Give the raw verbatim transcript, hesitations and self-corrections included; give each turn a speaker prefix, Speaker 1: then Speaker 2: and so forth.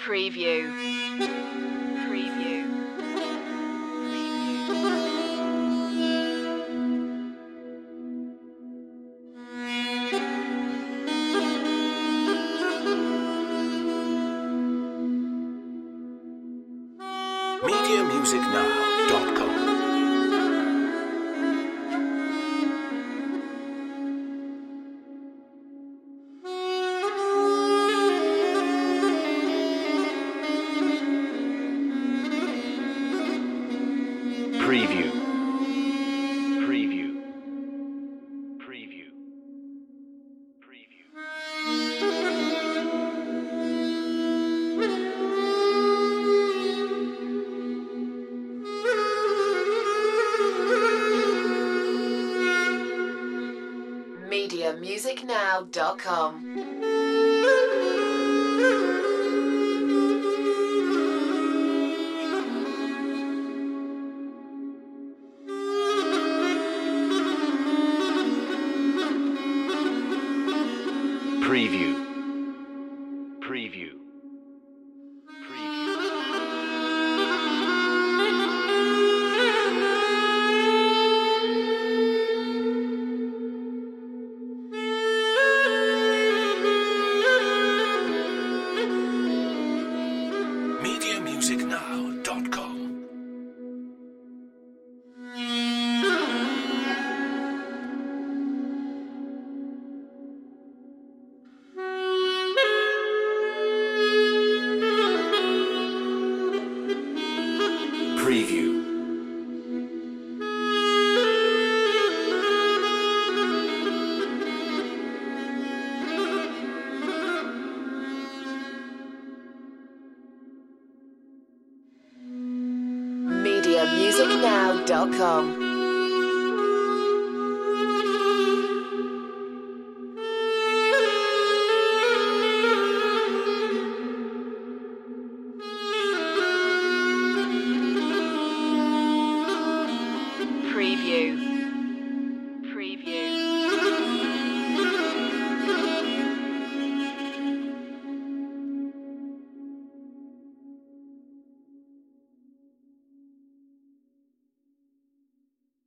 Speaker 1: Preview. Preview.
Speaker 2: media music now dot com Preview. Preview. Preview. Preview.
Speaker 1: media music now dot com.
Speaker 2: Preview. Preview. Preview. media music now dot com Preview.
Speaker 1: media music now dot com. Preview.